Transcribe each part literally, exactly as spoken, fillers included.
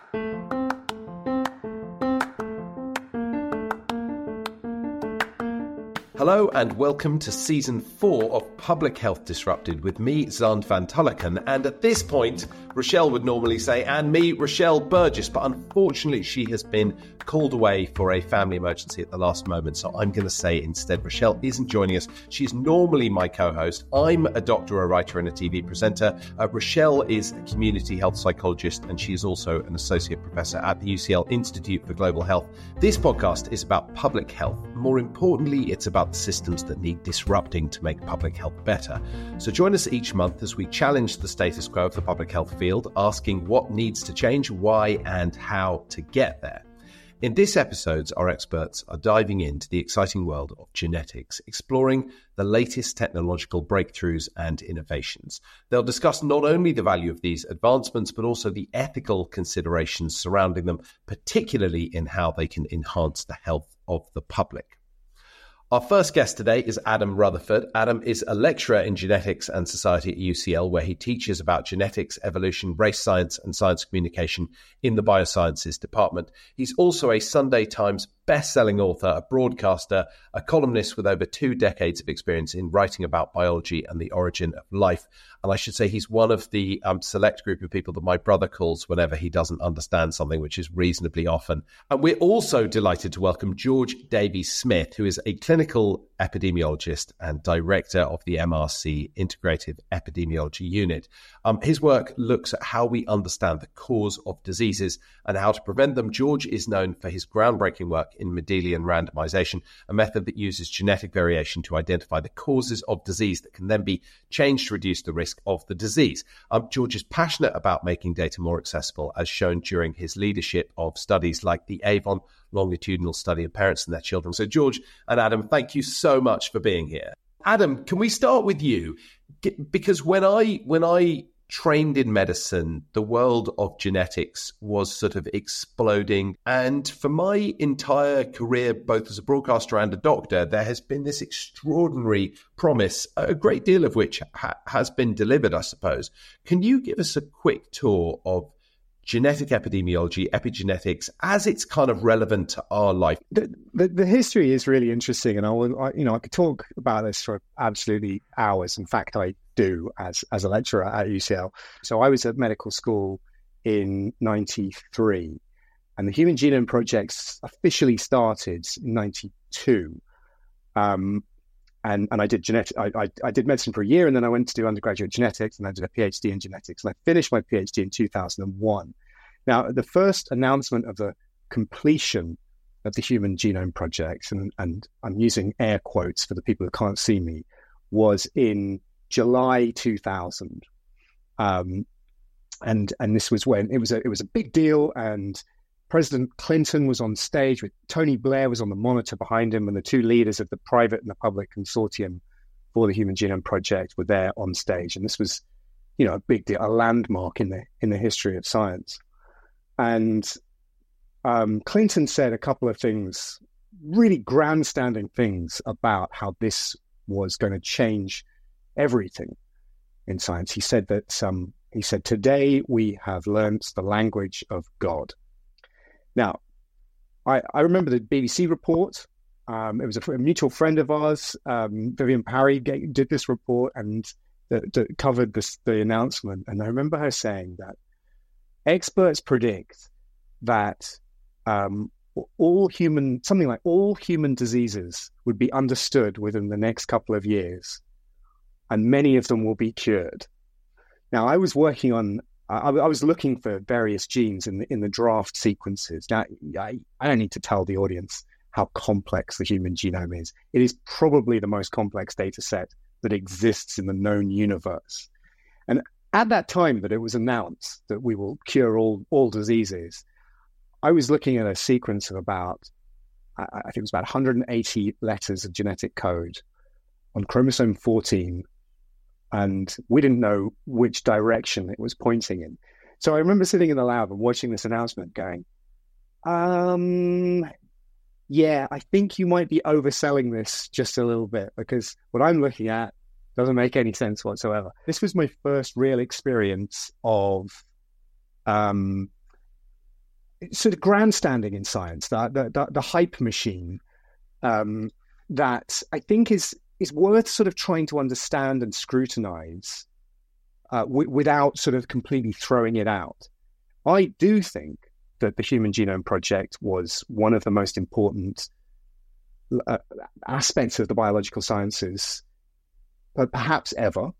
Hello and welcome to Season four of Public Health Disrupted with me, Xand van Tulleken. And at this point, Rochelle would normally say, and me, Rochelle Burgess, but unfortunately she has been called away for a family emergency at the last moment. So I'm going to say instead, Rochelle isn't joining us. She's normally my co-host. I'm a doctor, a writer and a T V presenter. Uh, Rochelle is a community health psychologist and she is also an associate professor at the U C L Institute for Global Health. This podcast is about public health. More importantly, it's about the systems that need disrupting to make public health better. So join us each month as we challenge the status quo of the public health field, asking what needs to change, why, and how to get there. In this episode, our experts are diving into the exciting world of genetics, exploring the latest technological breakthroughs and innovations. They'll discuss not only the value of these advancements, but also the ethical considerations surrounding them, particularly in how they can enhance the health of the public. Our first guest today is Adam Rutherford. Adam is a lecturer in genetics and society at U C L, where he teaches about genetics, evolution, race science, and science communication in the biosciences department. He's also a Sunday Times best-selling author, a broadcaster, a columnist with over two decades of experience in writing about biology and the origin of life. And I should say he's one of the um, select group of people that my brother calls whenever he doesn't understand something, which is reasonably often. And we're also delighted to welcome George Davies-Smith, who is a clinical epidemiologist and director of the M R C Integrative Epidemiology Unit. Um, his work looks at how we understand the cause of diseases and how to prevent them. George is known for his groundbreaking work in Mendelian randomization, a method that uses genetic variation to identify the causes of disease that can then be changed to reduce the risk of the disease. Um, George is passionate about making data more accessible, as shown during his leadership of studies like the Avon longitudinal study of parents and their children. So George and Adam, thank you so much for being here. Adam, can we start with you? Because when I when I trained in medicine, the world of genetics was sort of exploding. And for my entire career, both as a broadcaster and a doctor, there has been this extraordinary promise, a great deal of which ha- has been delivered, I suppose. Can you give us a quick tour of genetic epidemiology, epigenetics, as it's kind of relevant to our life? The, the, the history is really interesting, and I will, I, you know, I could talk about this for absolutely hours. In fact, I do as as a lecturer at U C L. So I was at medical school in ninety-three, and the Human Genome Project officially started in ninety-two. Um, and and I did genetic, I, I I did medicine for a year, and then I went to do undergraduate genetics, and I did a PhD in genetics, and I finished my PhD in two thousand one. Now, the first announcement of the completion of the Human Genome Project, and, and I'm using air quotes for the people who can't see me, was in July two thousand. Um, and and this was when it was a it was a big deal, and President Clinton was on stage with Tony Blair was on the monitor behind him, and the two leaders of the private and the public consortium for the Human Genome Project were there on stage. And this was, you know, a big deal, a landmark in the in the history of science. And um, Clinton said a couple of things, really grandstanding things about how this was going to change everything in science. He said that um, he said, "Today we have learned the language of God." Now, I, I remember the B B C report. Um, it was a, a mutual friend of ours, um, Vivian Parry, get, did this report and that, that covered this, the announcement. And I remember her saying that experts predict that um, all human, something like all human diseases would be understood within the next couple of years, and many of them will be cured. Now, I was working on I, I was looking for various genes in the, in the draft sequences. Now, I, I don't need to tell the audience how complex the human genome is. It is probably the most complex data set that exists in the known universe. And at that time that it was announced that we will cure all, all diseases, I was looking at a sequence of about, I, I think it was about one hundred eighty letters of genetic code on chromosome fourteen. And we didn't know which direction it was pointing in. So I remember sitting in the lab and watching this announcement going, um, yeah, I think you might be overselling this just a little bit, because what I'm looking at doesn't make any sense whatsoever. This was my first real experience of um, sort of grandstanding in science, the the, the, the hype machine, um, that I think is is worth sort of trying to understand and scrutinize uh, w- without sort of completely throwing it out. I do think that the Human Genome Project was one of the most important uh, aspects of the biological sciences, but perhaps ever,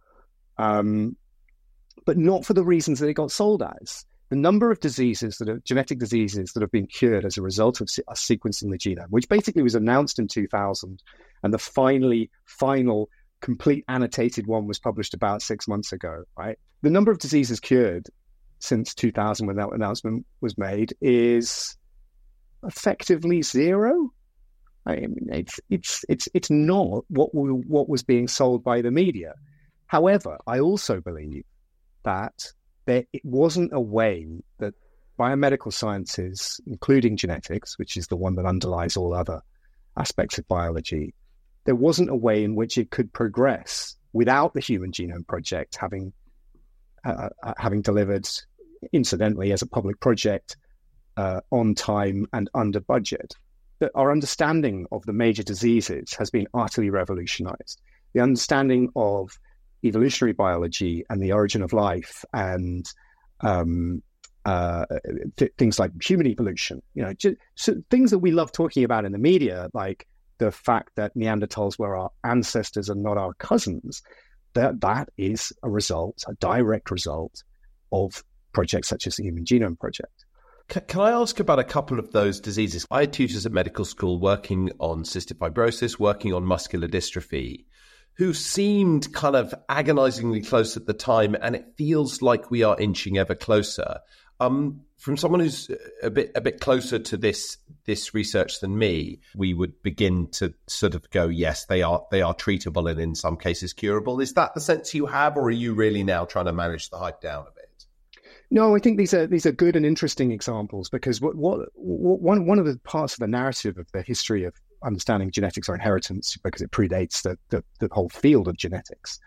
um, but not for the reasons that it got sold as. The number of diseases that are genetic diseases that have been cured as a result of us sequencing the genome, which basically was announced in two thousand, and the finally final complete annotated one was published about six months ago, right? The number of diseases cured since two thousand, when that announcement was made, is effectively zero. I mean, it's it's it's it's not what we, what was being sold by the media. However, I also believe that there, it wasn't a way that biomedical sciences, including genetics, which is the one that underlies all other aspects of biology, there wasn't a way in which it could progress without the Human Genome Project having uh, uh, having delivered, incidentally, as a public project, uh, on time and under budget. That our understanding of the major diseases has been utterly revolutionized. The understanding of evolutionary biology and the origin of life, and um, uh, th- things like human evolution, you know, just, so things that we love talking about in the media, like the fact that Neanderthals were our ancestors and not our cousins, that that is a result, a direct result of projects such as the Human Genome Project. Can I ask about a couple of those diseases? I had tutors at medical school working on cystic fibrosis, working on muscular dystrophy, who seemed kind of agonizingly close at the time, and it feels like we are inching ever closer. Um, from someone who's a bit a bit closer to this this research than me, we would begin to sort of go, yes, they are they are treatable and in some cases curable. Is that the sense you have, or are you really now trying to manage the hype down a bit? No, I think these are these are good and interesting examples, because what, what, what one one of the parts of the narrative of the history of understanding genetics or inheritance, because it predates the the, the whole field of genetics,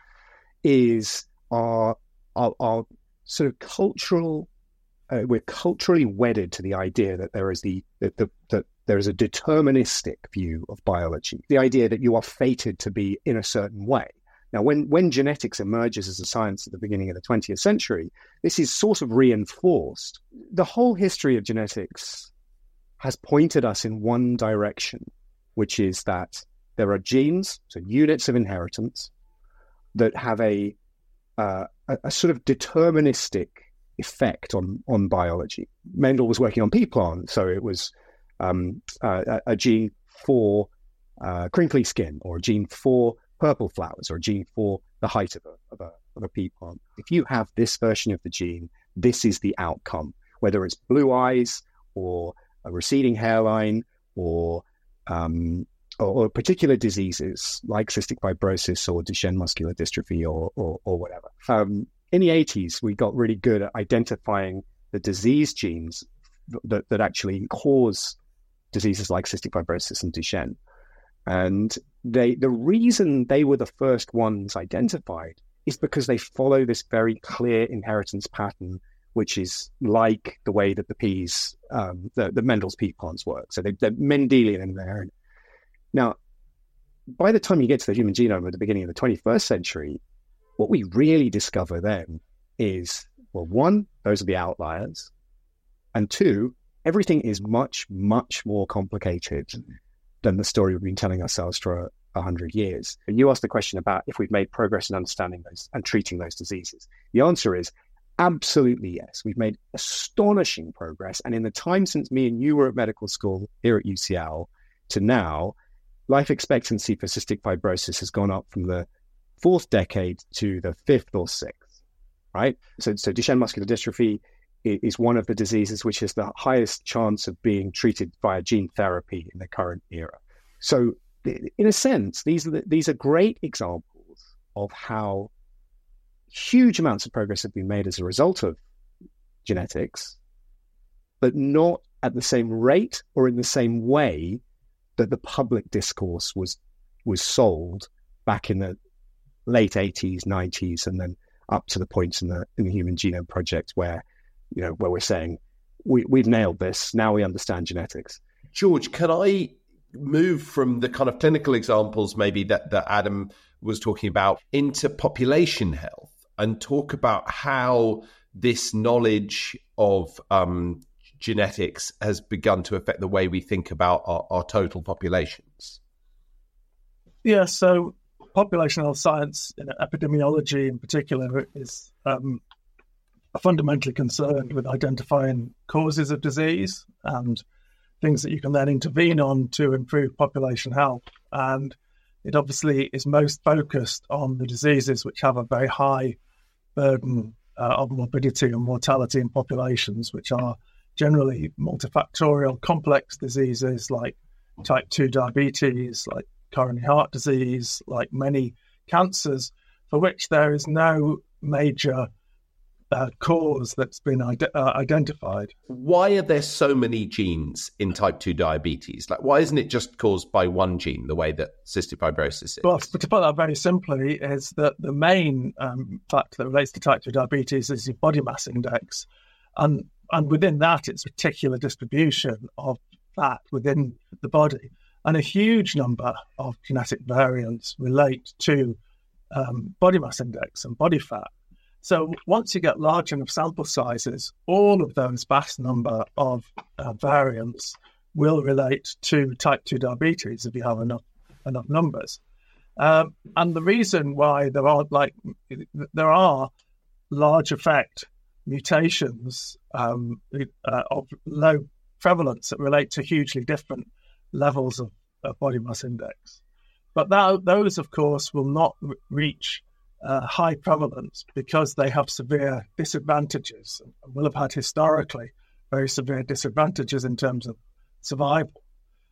is our our, our sort of cultural. Uh, we're culturally wedded to the idea that there is the that the, that there is a deterministic view of biology, the idea that you are fated to be in a certain way. Now, when, when genetics emerges as a science at the beginning of the twentieth century, this is sort of reinforced. The whole history of genetics has pointed us in one direction, which is that there are genes, so units of inheritance, that have a uh, a, a sort of deterministic effect on, on biology. Mendel was working on pea plant, so it was um, uh, a, a gene for uh, crinkly skin, or a gene for purple flowers, or a gene for the height of a, of a, of a pea plant. If you have this version of the gene, this is the outcome, whether it's blue eyes or a receding hairline or um, or, or particular diseases like cystic fibrosis or Duchenne muscular dystrophy or or, or whatever. Um, in the eighties, we got really good at identifying the disease genes that, that actually cause diseases like cystic fibrosis and Duchenne. And they, the reason they were the first ones identified is because they follow this very clear inheritance pattern, which is like the way that the peas, um, the, the Mendel's pea plants work. So they, they're Mendelian in there. Now, by the time you get to the human genome at the beginning of the twenty-first century, what we really discover then is, well, one, those are the outliers. And two, everything is much, much more complicated than the story we've been telling ourselves for a, a hundred years. And you asked the question about if we've made progress in understanding those and treating those diseases. The answer is absolutely yes. We've made astonishing progress. And in the time since me and you were at medical school here at U C L to now, life expectancy for cystic fibrosis has gone up from the fourth decade to the fifth or sixth, right? So, so Duchenne muscular dystrophy is one of the diseases which has the highest chance of being treated via gene therapy in the current era. So in a sense, these are, the, these are great examples of how huge amounts of progress have been made as a result of genetics, but not at the same rate or in the same way that the public discourse was was sold back in the late eighties, nineties, and then up to the point in the in the Human Genome Project where, you know, where we're saying we, we've nailed this. Now we understand genetics. George, can I move from the kind of clinical examples maybe that, that Adam was talking about into population health and talk about how this knowledge of um, genetics has begun to affect the way we think about our, our total populations? Yeah, so population health science, you know, epidemiology in particular, is um, fundamentally concerned with identifying causes of disease and things that you can then intervene on to improve population health. And it obviously is most focused on the diseases which have a very high burden uh, of morbidity and mortality in populations, which are generally multifactorial complex diseases like type two diabetes, like coronary heart disease, like many cancers, for which there is no major uh, cause that's been ide- uh, identified. Why are there so many genes in type two diabetes? Like, why isn't it just caused by one gene, the way that cystic fibrosis is? Well, to put that very simply, is that the main um, factor that relates to type two diabetes is your body mass index. And, and within that, it's reticular distribution of fat within the body. And a huge number of genetic variants relate to um, body mass index and body fat. So once you get large enough sample sizes, all of those vast number of uh, variants will relate to type two diabetes if you have enough enough numbers. Um, and the reason why there are like there are large effect mutations um, uh, of low prevalence that relate to hugely different levels of, of body mass index. But that, those, of course, will not re- reach uh, high prevalence because they have severe disadvantages and will have had historically very severe disadvantages in terms of survival.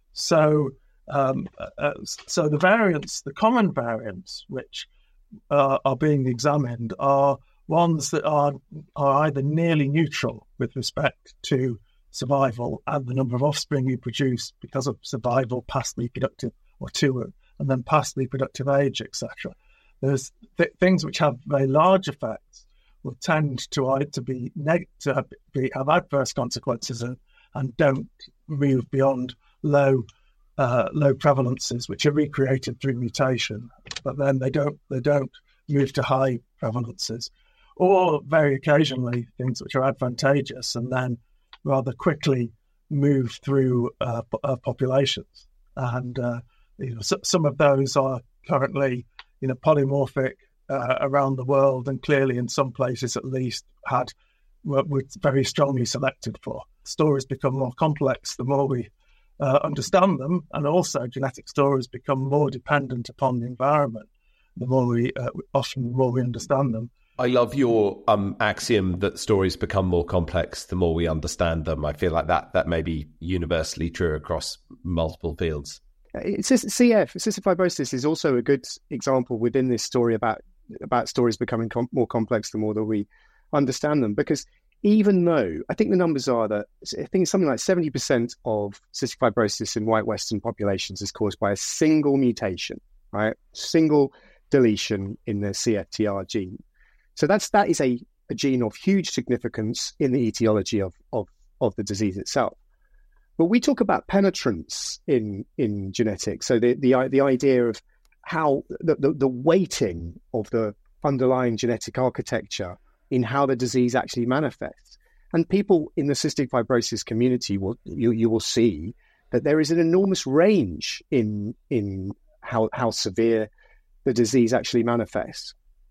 So, um, uh, so the variants, the common variants, which uh, are being examined, are ones that are are either nearly neutral with respect to survival and the number of offspring you produce because of survival past reproductive or two, and then past reproductive age, et cetera. There's th- things which have very large effects will tend to either be neg- to have, be, have adverse consequences and, and don't move beyond low uh, low prevalences, which are recreated through mutation, but then they don't they don't move to high prevalences, or very occasionally things which are advantageous and then rather quickly move through uh, uh, populations. And uh, you know, so, some of those are currently, you know, polymorphic uh, around the world, and clearly in some places at least had were, were very strongly selected for. Stories become more complex the more we uh, understand them, and also genetic stories become more dependent upon the environment the more we uh, often the more we understand them. I love your um, axiom that stories become more complex the more we understand them. I feel like that that may be universally true across multiple fields. It's just, C F, cystic fibrosis, is also a good example within this story about about stories becoming com- more complex the more that we understand them. Because even though I think the numbers are that I think it's something like seventy percent of cystic fibrosis in white Western populations is caused by a single mutation, right? Single deletion in the C F T R gene. So that's that is a, a gene of huge significance in the etiology of, of, of the disease itself. But we talk about penetrance in in genetics. So the the, the idea of how the, the, the weighting of the underlying genetic architecture in how the disease actually manifests. And people in the cystic fibrosis community will you you will see that there is an enormous range in in how how severe the disease actually manifests.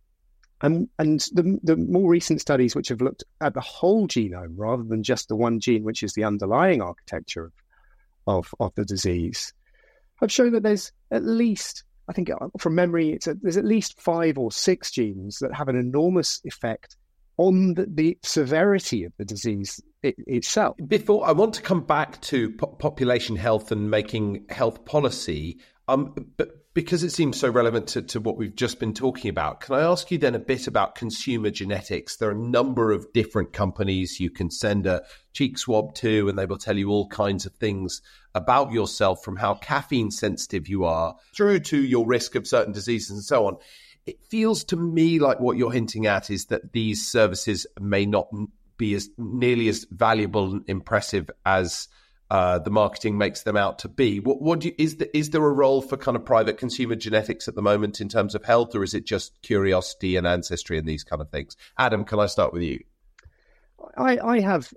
And and the the more recent studies which have looked at the whole genome rather than just the one gene, which is the underlying architecture of of, of the disease, have shown that there's at least, I think from memory, it's a, there's at least five or six genes that have an enormous effect on the, the severity of the disease it, itself. Before I want to come back to po- population health and making health policy, um, but because it seems so relevant to, to what we've just been talking about, can I ask you then a bit about consumer genetics? There are a number of different companies you can send a cheek swab to, and they will tell you all kinds of things about yourself, from how caffeine sensitive you are through to your risk of certain diseases and so on. It feels to me like what you're hinting at is that these services may not be as nearly as valuable and impressive as uh, the marketing makes them out to be. What, what do you, is, the, is there a role for kind of private consumer genetics at the moment in terms of health, or is it just curiosity and ancestry and these kind of things? Adam, can I start with you? I, I have,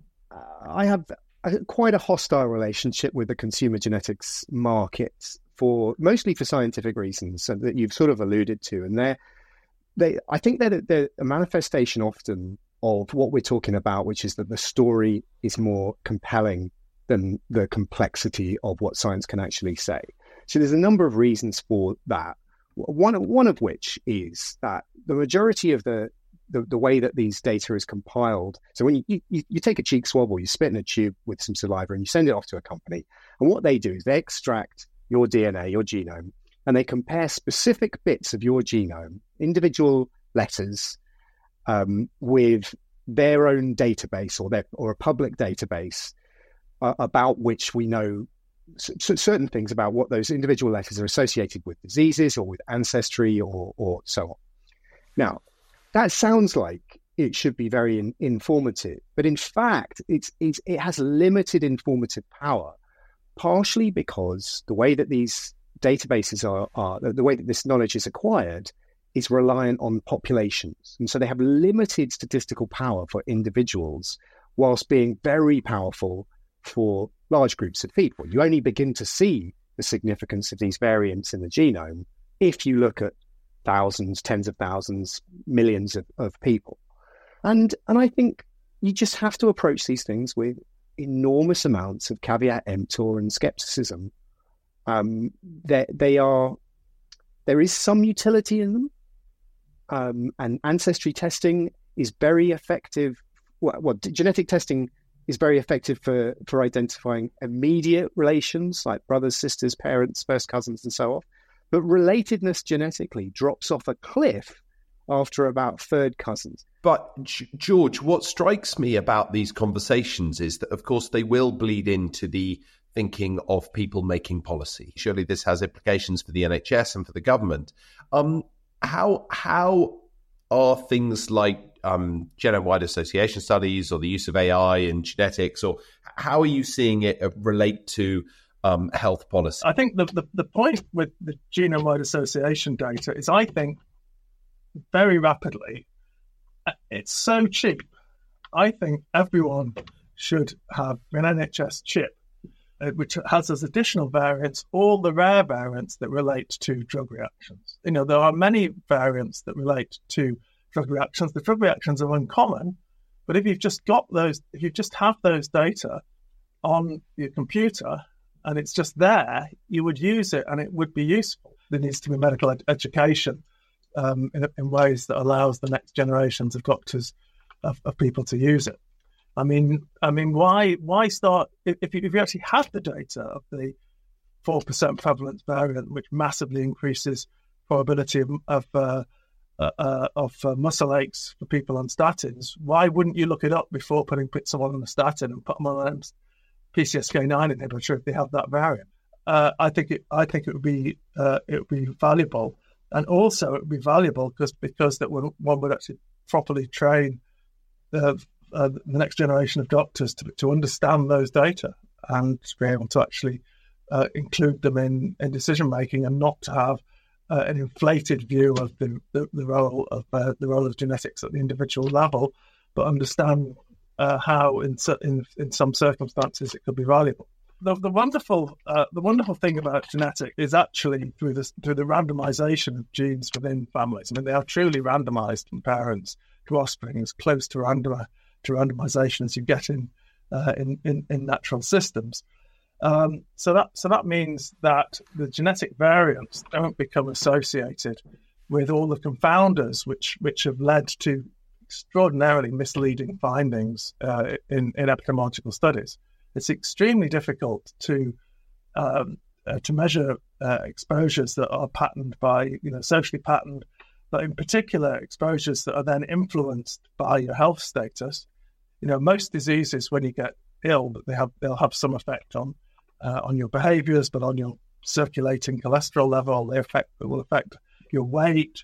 I have a, quite a hostile relationship with the consumer genetics market, for mostly for scientific reasons, so that you've sort of alluded to, and they're they. I think they're, they're a manifestation often of what we're talking about, which is that the story is more compelling than the complexity of what science can actually say. So there's a number of reasons for that. One, one of which is that the majority of the, the, the way that these data is compiled, so when you, you, you take a cheek swab or you spit in a tube with some saliva and you send it off to a company, and what they do is they extract your D N A, your genome, and they compare specific bits of your genome, individual letters, um, with their own database or their or a public database uh, about which we know c- certain things about what those individual letters are associated with diseases or with ancestry or or so on. Now, that sounds like it should be very in, informative, but in fact, it's, it's it has limited informative power, partially because the way that these databases are, are the way that this knowledge is acquired is reliant on populations. And so they have limited statistical power for individuals, whilst being very powerful for large groups of people. You only begin to see the significance of these variants in the genome if you look at thousands, tens of thousands, millions of, of people. And and I think you just have to approach these things with enormous amounts of caveat emptor and skepticism. Um, they, they are, there is some utility in them. Um, and ancestry testing is very effective. Well, well, genetic testing is very effective for, for identifying immediate relations like brothers, sisters, parents, first cousins, and so on. But relatedness genetically drops off a cliff after about third cousins. But George, what strikes me about these conversations is that, of course, they will bleed into the thinking of people making policy. Surely this has implications for the N H S and for the government. Um, how how are things like um, genome-wide association studies or the use of A I in genetics, or how are you seeing it relate to um, health policy? I think the, the, the point with the genome-wide association data is, I think, very rapidly, it's so cheap. I think everyone should have an N H S chip, uh, which has as additional variants all the rare variants that relate to drug reactions. You know, there are many variants that relate to drug reactions. The drug reactions are uncommon, but if you've just got those, if you just have those data on your computer and it's just there, you would use it and it would be useful. There needs to be medical ed- education um, in, in ways that allows the next generations of doctors, of, of people to use it. I mean, I mean, why why start if, if you, if you actually have the data of the four percent prevalence variant, which massively increases probability of of, uh, uh, uh, of uh, muscle aches for people on statins? Why wouldn't you look it up before putting put someone on a statin and put them on a P C S K nine inhibitor if they have that variant? Uh, I think it. I think it would be uh, it would be valuable, and also it would be valuable because because that one, one would actually properly train the. Uh, the next generation of doctors to, to understand those data and to be able to actually uh, include them in, in decision making, and not to have uh, an inflated view of the, the, the role of uh, the role of genetics at the individual level, but understand uh, how in, in in some circumstances it could be valuable. The, the wonderful uh, the wonderful thing about genetics is actually through this through the randomization of genes within families. I mean, they are truly randomized from parents to offspring, as close to random. to randomization as you get in, uh, in, in in natural systems. Um, so that so that means that the genetic variants don't become associated with all the confounders which which have led to extraordinarily misleading findings uh, in, in epidemiological studies. It's extremely difficult to um, uh, to measure uh, exposures that are patterned by, you know, socially patterned, but in particular exposures that are then influenced by your health status. You know, most diseases, when you get ill, they have they'll have some effect on uh, on your behaviours, but on your circulating cholesterol level, they affect it will affect your weight,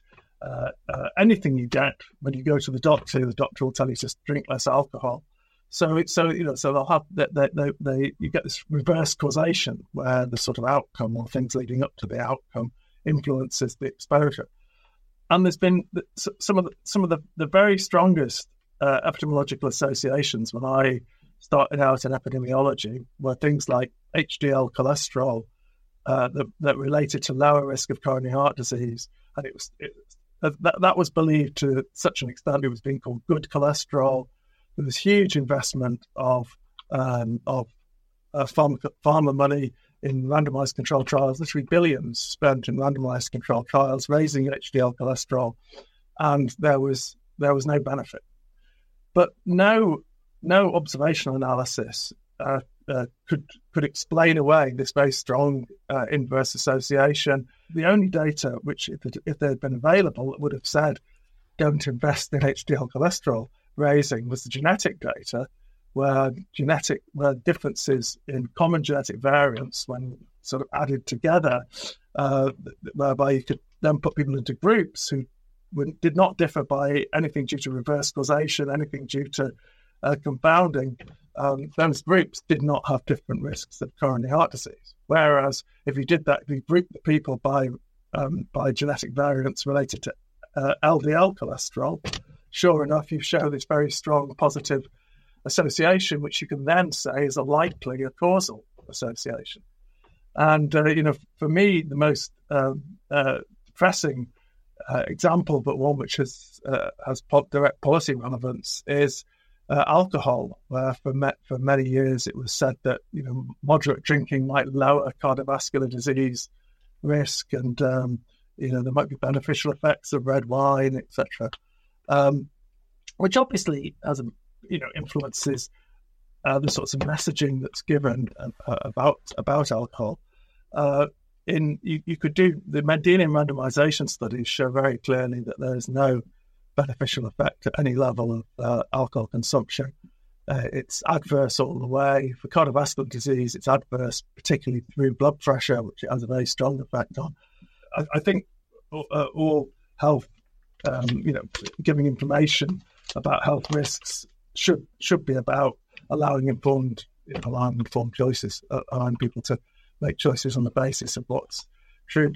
uh, uh, anything you get when you go to the doctor, the doctor will tell you to drink less alcohol. So it's so you know so they'll have that they, they, they you get this reverse causation where the sort of outcome or things leading up to the outcome influences the exposure. And there's been some of the, some of the, the very strongest uh, epidemiological associations when I started out in epidemiology were things like H D L cholesterol uh, that, that related to lower risk of coronary heart disease, and it was it, that that was believed to such an extent it was being called good cholesterol. There was huge investment of um, of uh, pharma, pharma money in randomized controlled trials, literally billions spent in randomized controlled trials, raising H D L cholesterol, and there was there was no benefit. But no no observational analysis uh, uh, could could explain away this very strong uh, inverse association. The only data which, if, it, if they had been available, that would have said don't invest in H D L cholesterol raising was the genetic data, where genetic where differences in common genetic variants, when sort of added together, uh, whereby you could then put people into groups who did not differ by anything due to reverse causation, anything due to uh, confounding. Um, those groups did not have different risks of coronary heart disease. Whereas if you did that, if you grouped the people by um, by genetic variants related to uh, L D L cholesterol, sure enough, you show this very strong positive association, which you can then say is a likely a causal association. And, uh, you know, for me, the most um, uh, pressing uh, example, but one which has uh, has direct policy relevance, is uh, alcohol, where for, me- for many years it was said that, you know, moderate drinking might lower cardiovascular disease risk, and, um, you know, there might be beneficial effects of red wine, et cetera, um, which obviously has a you know, influences uh, the sorts of messaging that's given uh, about about alcohol. Uh, in you, you could do the Mendelian randomization studies show very clearly that there is no beneficial effect at any level of uh, alcohol consumption. Uh, it's adverse all the way. For cardiovascular disease, it's adverse, particularly through blood pressure, which it has a very strong effect on. I, I think uh, all health, um, you know, giving information about health risks should should be about allowing informed, you know, allowing informed choices, uh, allowing people to make choices on the basis of what's true.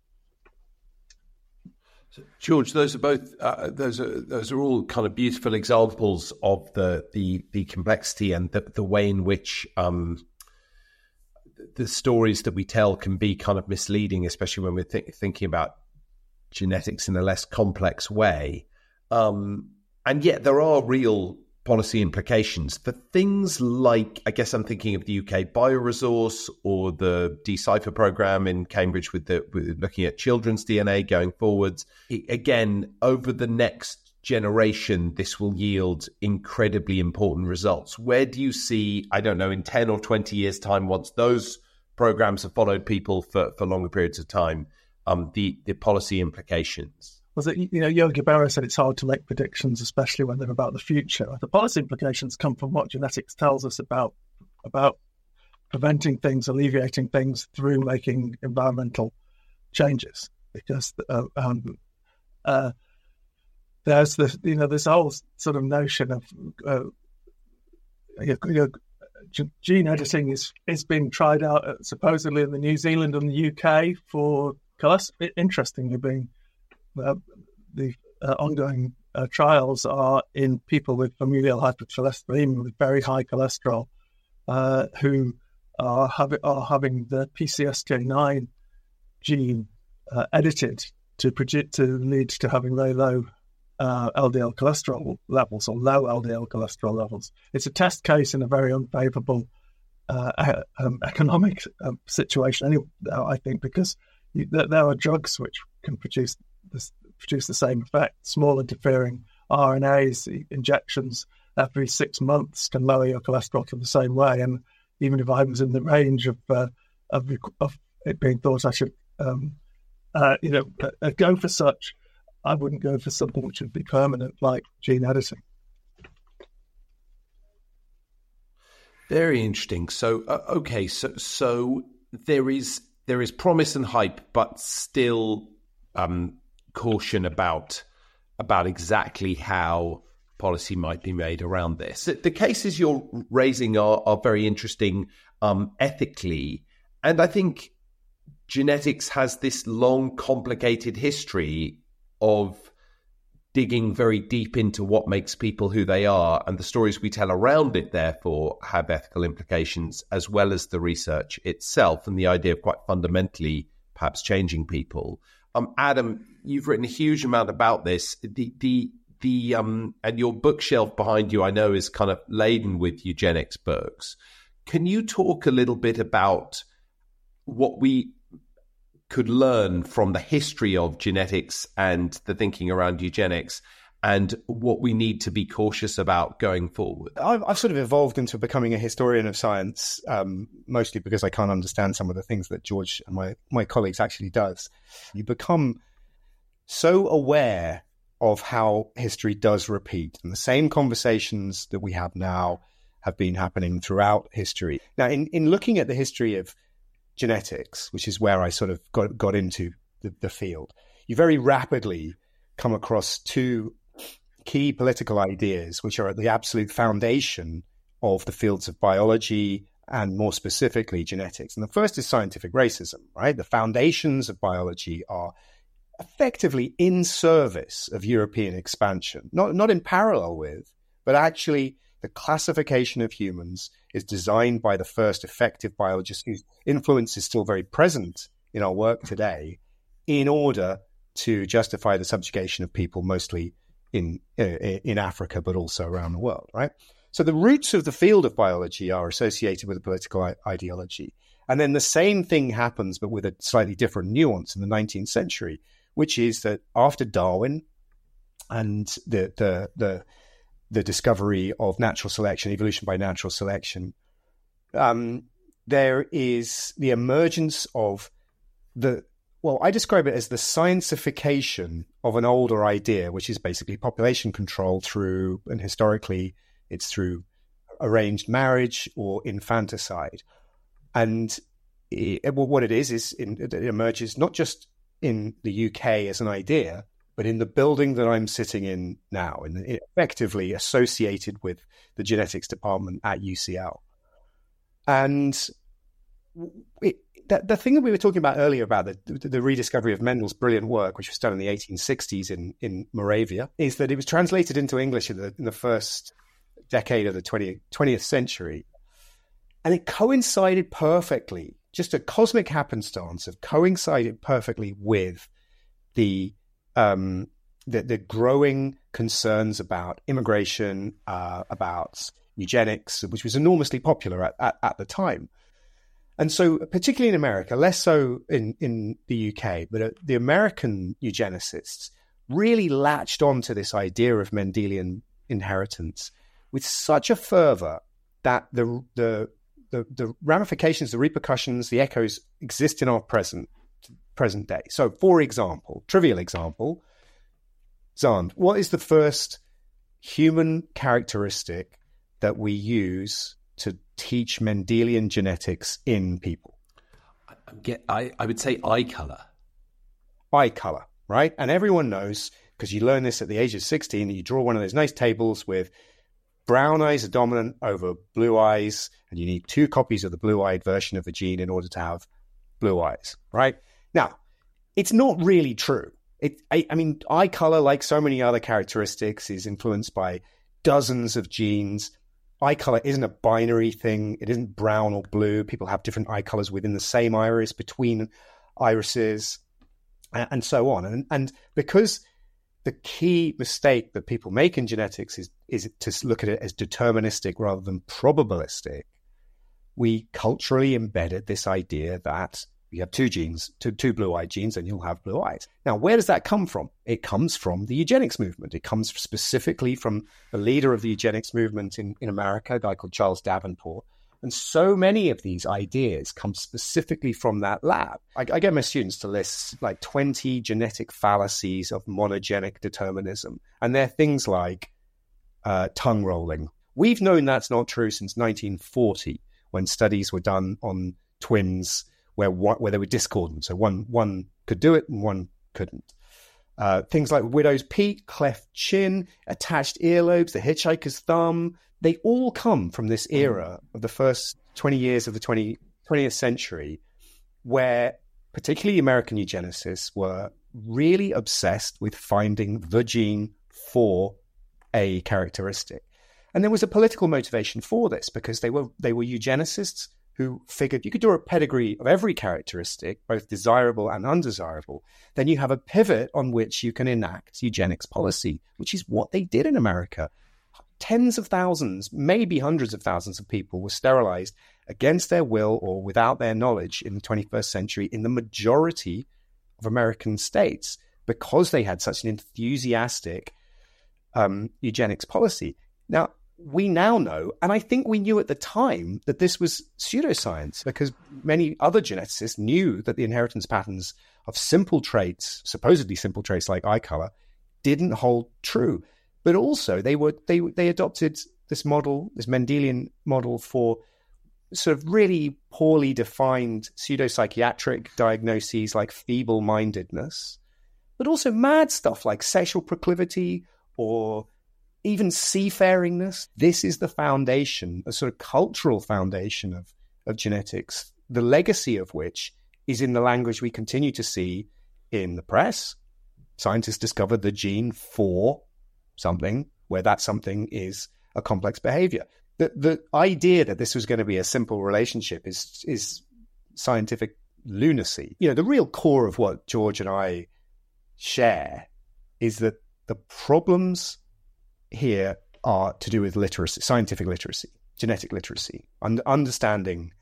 So, George, those are both uh, those are those are all kind of beautiful examples of the the, the complexity and the, the way in which um, the stories that we tell can be kind of misleading, especially when we're th- thinking about genetics in a less complex way. Um, and yet there are real policy implications for things like, I guess I'm thinking of the U K Bioresource or the Decipher program in Cambridge with the with looking at children's D N A going forwards. It, again, over the next generation, this will yield incredibly important results. Where do you see, I don't know, in ten or twenty years' time, once those programs have followed people for, for longer periods of time, um, the, the policy implications? Was it, you know, Yogi Berra said it's hard to make predictions, especially when they're about the future. The policy implications come from what genetics tells us about about preventing things, alleviating things through making environmental changes. Because uh, um, uh, there's the, you know, this whole sort of notion of uh, you know, gene editing is is being tried out uh, supposedly in the New Zealand and the U K for cholesterol. Interestingly, being Uh, the uh, ongoing uh, trials are in people with familial hypercholesterolemia with very high cholesterol, uh, who are, have, are having the P C S K nine gene uh, edited to project, to lead to having very low uh, L D L cholesterol levels or low L D L cholesterol levels. It's a test case in a very unfavourable uh, um, economic uh, situation, anyway, I think, because you, there are drugs which can produce This, produce the same effect. Small interfering R N As, injections every six months can lower your cholesterol to the same way. And even if I was in the range of uh, of, of it being thought I should, um, uh, you know, uh, go for such, I wouldn't go for something which would be permanent, like gene editing. Very interesting. So, uh, okay, so so there is there is promise and hype, but still. Um, caution about about exactly how policy might be made around this. The cases you're raising are, are very interesting um, ethically, and I think genetics has this long, complicated history of digging very deep into what makes people who they are, and the stories we tell around it, therefore, have ethical implications, as well as the research itself and the idea of quite fundamentally perhaps changing people. Um, Adam, you've written a huge amount about this. The the the um, and your bookshelf behind you, I know, is kind of laden with eugenics books. Can you talk a little bit about what we could learn from the history of genetics and the thinking around eugenics, and what we need to be cautious about going forward? I've, I've sort of evolved into becoming a historian of science, um, mostly because I can't understand some of the things that George and my, my colleagues actually does. You become so aware of how history does repeat, and the same conversations that we have now have been happening throughout history. Now, in, in looking at the history of genetics, which is where I sort of got, got into the, the field, you very rapidly come across two key political ideas, which are at the absolute foundation of the fields of biology and more specifically genetics. And the first is scientific racism, right? The foundations of biology are effectively in service of European expansion, not, not in parallel with, but actually the classification of humans is designed by the first effective biologists whose influence is still very present in our work today, in order to justify the subjugation of people mostly in in Africa, but also around the world, right? So the roots of the field of biology are associated with a political I- ideology. And then the same thing happens, but with a slightly different nuance in the nineteenth century, which is that after Darwin and the the the the discovery of natural selection, evolution by natural selection, um, there is the emergence of the, well, I describe it as the scientification of an older idea, which is basically population control through, and historically it's through arranged marriage or infanticide. And it, well, what it is, is in, it emerges not just in the U K as an idea, but in the building that I'm sitting in now, and effectively associated with the genetics department at U C L. And it, that, the thing that we were talking about earlier about the, the, the rediscovery of Mendel's brilliant work, which was done in the eighteen sixties in, in Moravia, is that it was translated into English in the, in the first decade of the twentieth, twentieth century. And it coincided perfectly, just a cosmic happenstance of coincided perfectly with the Um, the, the growing concerns about immigration, uh, about eugenics, which was enormously popular at, at, at the time. And so, particularly in America, less so in, in the U K, but uh, the American eugenicists really latched onto this idea of Mendelian inheritance with such a fervor that the the the, the ramifications, the repercussions, the echoes exist in our present present day. So, for example, trivial example, Zand, what is the first human characteristic that we use to teach Mendelian genetics in people? I, get, I, I would say eye color. Eye color, right? And everyone knows, because you learn this at the age of sixteen, you draw one of those nice tables with brown eyes are dominant over blue eyes, and you need two copies of the blue-eyed version of the gene in order to have blue eyes, right? Now, it's not really true. It, I, I mean, eye color, like so many other characteristics, is influenced by dozens of genes. Eye color isn't a binary thing. It isn't brown or blue. People have different eye colors within the same iris, between irises, and, and so on. And, and because the key mistake that people make in genetics is, is to look at it as deterministic rather than probabilistic, we culturally embedded this idea that you have two genes, two, two blue-eyed genes, and you'll have blue eyes. Now, where does that come from? It comes from the eugenics movement. It comes specifically from the leader of the eugenics movement in, in America, a guy called Charles Davenport. And so many of these ideas come specifically from that lab. I, I get my students to list like twenty genetic fallacies of monogenic determinism. And they're things like uh, tongue rolling. We've known that's not true since nineteen forty, when studies were done on twins where one, where they were discordant. So one one could do it and one couldn't. Uh, things like widow's peak, cleft chin, attached earlobes, the hitchhiker's thumb, they all come from this era of the first twenty years of the twentieth century, where particularly American eugenicists were really obsessed with finding the gene for a characteristic. And there was a political motivation for this, because they were they were eugenicists who figured you could do a pedigree of every characteristic, both desirable and undesirable. Then you have a pivot on which you can enact eugenics policy, which is what they did in America. Tens of thousands, maybe hundreds of thousands of people were sterilized against their will or without their knowledge in the twenty-first century in the majority of American states, because they had such an enthusiastic um, eugenics policy. Now, we now know, and I think we knew at the time, that this was pseudoscience, because many other geneticists knew that the inheritance patterns of simple traits, supposedly simple traits like eye color, didn't hold true. But also they were they they adopted this model, this Mendelian model, for sort of really poorly defined pseudopsychiatric diagnoses like feeble-mindedness, but also mad stuff like sexual proclivity or even seafaringness. This is the foundation, a sort of cultural foundation of, of genetics, the legacy of which is in the language we continue to see in the press. Scientists discovered the gene for something, where that something is a complex behavior. The the idea that this was going to be a simple relationship is is scientific lunacy. You know, the real core of what George and I share is that the problems here are to do with literacy, scientific literacy, genetic literacy, and understanding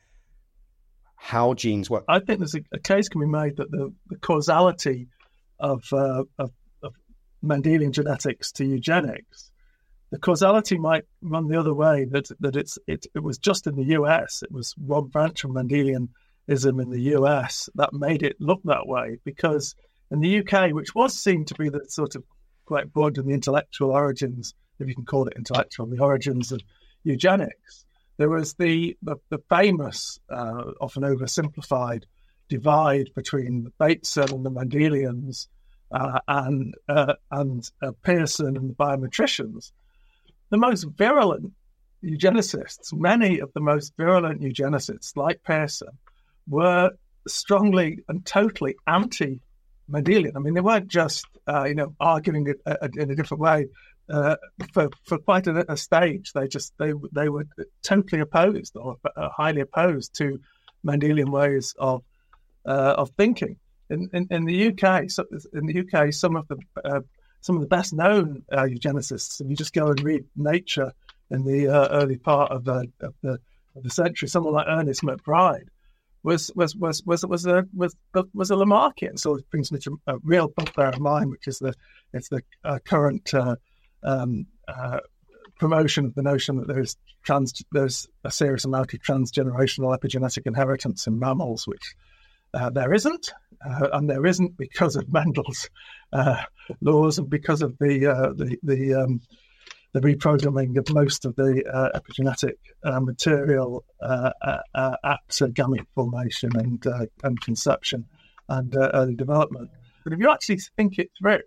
how genes work. I think there's a, a case can be made that the, the causality of, uh, of of Mendelian genetics to eugenics, the causality might run the other way. That that it's it it was just in the U S. It was one branch of Mendelianism in the U S that made it look that way, because in the U K, which was seen to be the sort of quite broad in the intellectual origins, if you can call it intellectual, the origins of eugenics, there was the the, the famous, uh, often oversimplified, divide between the Bateson and the Mendelians, uh, and uh, and uh, Pearson and the biometricians. The most virulent eugenicists, many of the most virulent eugenicists, like Pearson, were strongly and totally anti-Mendelian. I mean, they weren't just uh, you know arguing it uh, in a different way. Uh, for for quite a, a stage, they just they they were totally opposed or uh, highly opposed to Mendelian ways of uh, of thinking. In, in in the U K, so in the U K, some of the uh, some of the best known uh, eugenicists, if you just go and read Nature in the uh, early part of the of the of the century, someone like Ernest McBride was was was was was a was was a Lamarckian. So it brings me to a real bugbear of mine, which is the it's the uh, current. Uh, Um, uh, promotion of the notion that there's trans, there's a serious amount of transgenerational epigenetic inheritance in mammals, which uh, there isn't, uh, and there isn't because of Mendel's uh, laws and because of the uh, the the, um, the reprogramming of most of the uh, epigenetic uh, material uh, uh, uh, at uh, gamete formation and uh, and conception and uh, early development. But if you actually think it through,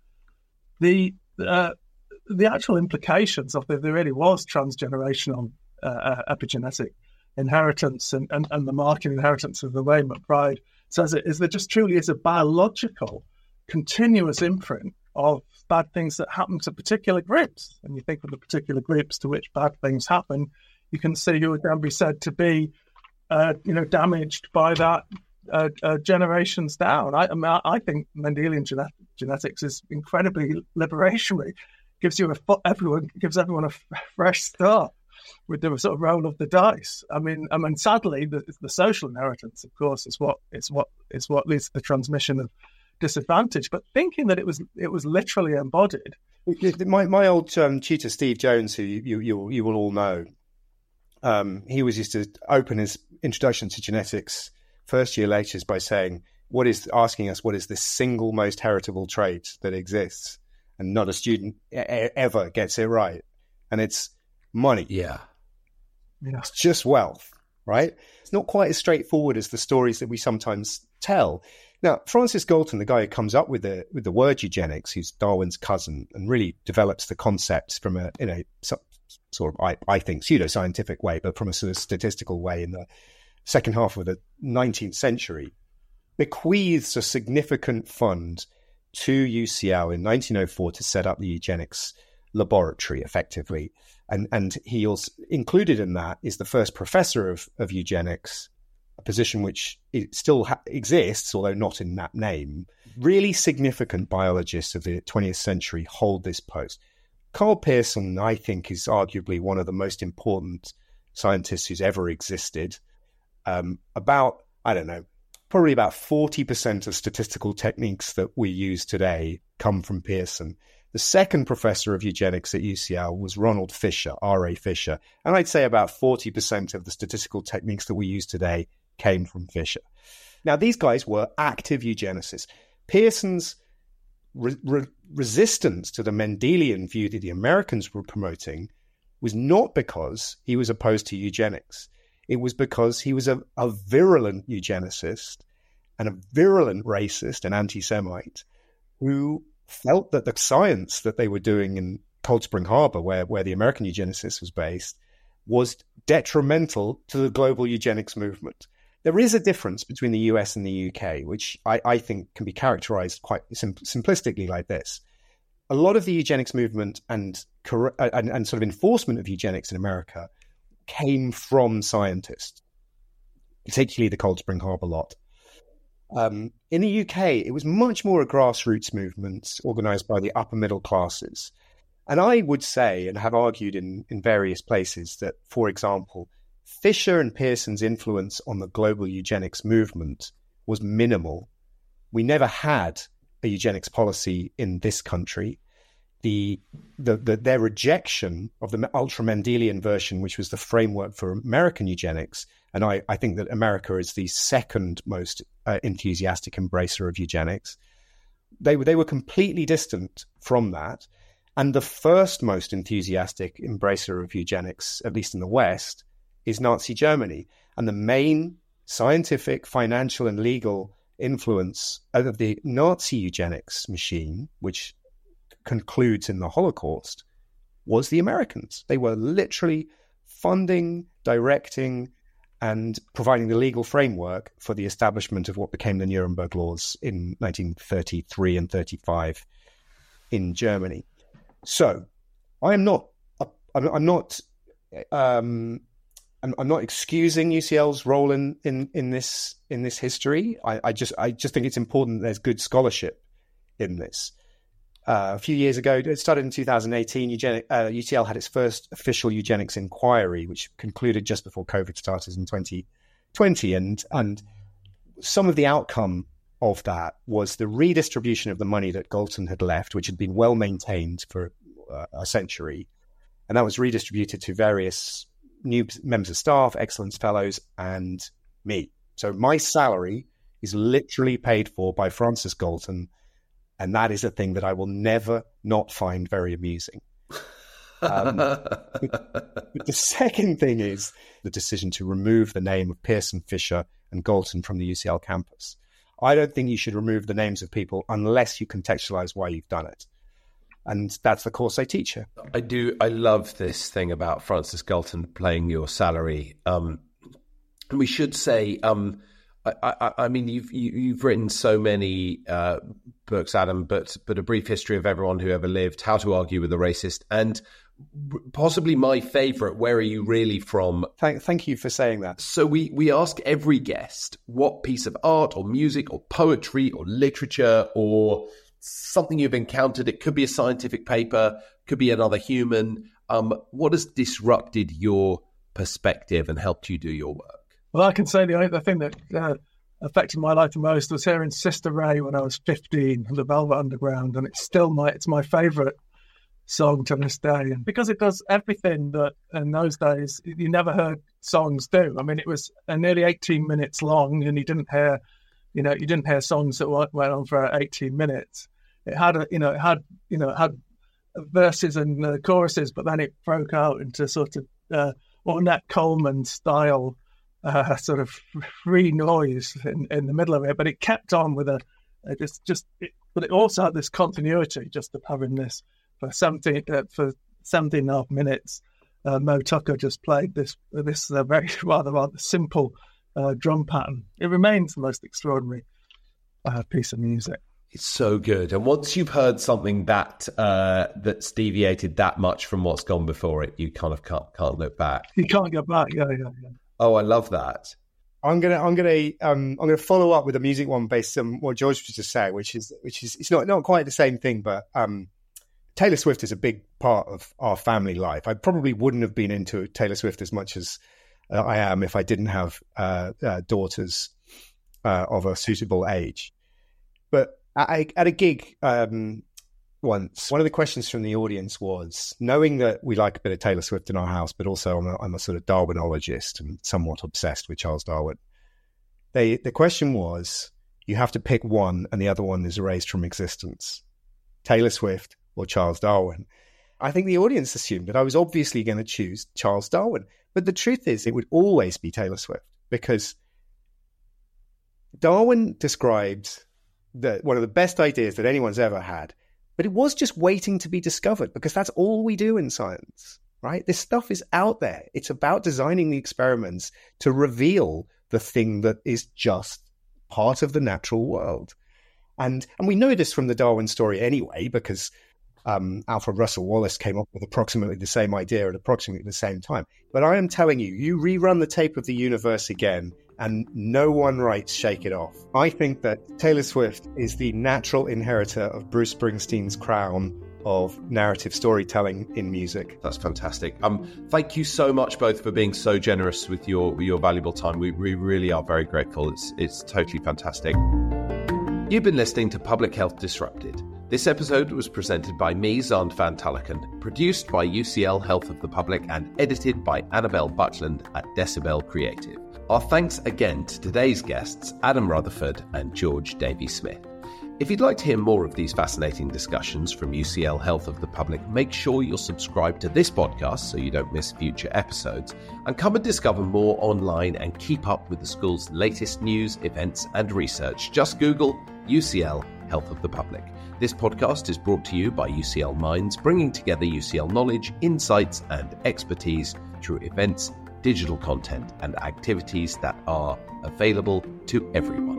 the uh, the actual implications of if there really was transgenerational uh, epigenetic inheritance and, and, and the marking inheritance of the way McBride says it is there just truly is a biological continuous imprint of bad things that happen to particular groups. And you think of the particular groups to which bad things happen, you can see who would then be said to be uh, you know, damaged by that uh, uh, generations down. I, I, mean, I think Mendelian genet- genetics is incredibly liberationary. Gives you a everyone gives everyone a f- fresh start with the sort of roll of the dice. I mean, I mean, sadly, the, the social inheritance, of course, is what is what is what leads to the transmission of disadvantage. But thinking that it was it was literally embodied. My my old um, tutor Steve Jones, who you you you will all know, um, he was used to open his introduction to genetics first year lectures by saying, "What is asking us what is the single most heritable trait that exists?" And not a student ever gets it right. And it's money. Yeah. yeah. It's just wealth, right? It's not quite as straightforward as the stories that we sometimes tell. Now, Francis Galton, the guy who comes up with the with the word eugenics, who's Darwin's cousin, and really develops the concepts from a in a sort of, I, I think, pseudoscientific way, but from a sort of statistical way in the second half of the nineteenth century, bequeaths a significant fund to U C L in nineteen oh four to set up the eugenics laboratory, effectively. And and he also included in that is the first professor of, of eugenics, a position which it still ha- exists, although not in that name. Really significant biologists of the twentieth century hold this post. Karl Pearson, I think, is arguably one of the most important scientists who's ever existed. Um, about, I don't know, probably about forty percent of statistical techniques that we use today come from Pearson. The second professor of eugenics at U C L was Ronald Fisher, R A Fisher. And I'd say about forty percent of the statistical techniques that we use today came from Fisher. Now, these guys were active eugenicists. Pearson's re- re- resistance to the Mendelian view that the Americans were promoting was not because he was opposed to eugenics. It was because he was a, a virulent eugenicist and a virulent racist and anti-Semite who felt that the science that they were doing in Cold Spring Harbor, where, where the American eugenicist was based, was detrimental to the global eugenics movement. There is a difference between the U S and the U K, which I, I think can be characterized quite sim- simplistically like this. A lot of the eugenics movement and, and, and sort of enforcement of eugenics in America came from scientists, particularly the Cold Spring Harbor lot. Um, in the U K, it was much more a grassroots movement organized by the upper middle classes. And I would say, and have argued in, in various places, that, for example, Fisher and Pearson's influence on the global eugenics movement was minimal. We never had a eugenics policy in this country. The, the, the their rejection of the ultra-Mendelian version, which was the framework for American eugenics, and I, I think that America is the second most uh, enthusiastic embracer of eugenics, they, they were completely distant from that. And the first most enthusiastic embracer of eugenics, at least in the West, is Nazi Germany. And the main scientific, financial, and legal influence of the Nazi eugenics machine, which concludes in the Holocaust, was the Americans. They were literally funding, directing, and providing the legal framework for the establishment of what became the Nuremberg laws in nineteen thirty-three and thirty-five in Germany. So, I am not, I'm, I'm not, um, I'm, I'm not excusing U C L's role in, in, in this in this history. I, I just, I just think it's important there's good scholarship in this. Uh, a few years ago, it started in two thousand eighteen, eugenic, uh, U C L had its first official eugenics inquiry, which concluded just before COVID started in twenty twenty. And, and some of the outcome of that was the redistribution of the money that Galton had left, which had been well maintained for uh, a century. And that was redistributed to various new members of staff, excellence fellows, and me. So my salary is literally paid for by Francis Galton. And that is a thing that I will never not find very amusing. Um, but the second thing is the decision to remove the name of Pearson, Fisher, and Galton from the U C L campus. I don't think you should remove the names of people unless you contextualize why you've done it. And that's the course I teach here. I do. I love this thing about Francis Galton paying your salary. Um, and we should say, um, I, I, I mean, you've you, you've written so many uh, books, Adam, but but a brief history of everyone who ever lived, How to Argue with a Racist, and possibly my favorite, Where Are You Really From? Thank, thank you for saying that. So we we ask every guest what piece of art or music or poetry or literature or something you've encountered. It could be a scientific paper, could be another human. Um, what has disrupted your perspective and helped you do your work? Well, I can say the, the thing that uh, affected my life the most was hearing Sister Ray when I was fifteen, the Velvet Underground, and it's still my it's my favourite song to this day. And because it does everything that in those days you never heard songs do. I mean, it was uh, nearly eighteen minutes long, and you didn't hear, you know, you didn't hear songs that went on for eighteen minutes. It had a, you know, it had, you know, it had verses and uh, choruses, but then it broke out into sort of uh, Ornette Coleman style uh, sort of free noise in, in the middle of it, but it kept on with a, a just just. It, but it also had this continuity, just of having this for seventeen uh, for seventeen and a half minutes. Uh, Mo Tucker just played this this uh, very rather rather simple uh, drum pattern. It remains the most extraordinary uh, piece of music. It's so good. And once you've heard something that uh, that's deviated that much from what's gone before it, you kind of can't can't look back. You can't go back. Yeah, yeah, yeah. Oh, I love that. I'm gonna I'm gonna um I'm gonna follow up with a music one based on what George was just saying, which is which is it's not not quite the same thing, but um Taylor Swift is a big part of our family life. I probably wouldn't have been into Taylor Swift as much as uh, I am if I didn't have uh, uh, daughters uh, of a suitable age. But I, at a gig um, once, one of the questions from the audience was, knowing that we like a bit of Taylor Swift in our house, but also I'm a, I'm a sort of Darwinologist and somewhat obsessed with Charles Darwin. They, the question was, you have to pick one and the other one is erased from existence. Taylor Swift or Charles Darwin. I think the audience assumed that I was obviously going to choose Charles Darwin. But the truth is, it would always be Taylor Swift, because Darwin described the, one of the best ideas that anyone's ever had, but it was just waiting to be discovered, because that's all we do in science, right? This stuff is out there. It's about designing the experiments to reveal the thing that is just part of the natural world. And and we know this from the Darwin story anyway, because um, Alfred Russel Wallace came up with approximately the same idea at approximately the same time. But I am telling you, you rerun the tape of the universe again, and no one writes Shake It Off. I think that Taylor Swift is the natural inheritor of Bruce Springsteen's crown of narrative storytelling in music. That's fantastic. Um, thank you so much both for being so generous with your your valuable time. We, we really are very grateful. It's it's totally fantastic. You've been listening to Public Health Disrupted. This episode was presented by me, Zand van Tulleken, produced by U C L Health of the Public, and edited by Annabelle Butland at Decibel Creative. Our thanks again to today's guests, Adam Rutherford and George Davey-Smith. If you'd like to hear more of these fascinating discussions from U C L Health of the Public, make sure you're subscribed to this podcast so you don't miss future episodes, and come and discover more online and keep up with the school's latest news, events and research. Just Google U C L Health of the Public. This podcast is brought to you by U C L Minds, bringing together U C L knowledge, insights and expertise through events, digital content and activities that are available to everyone.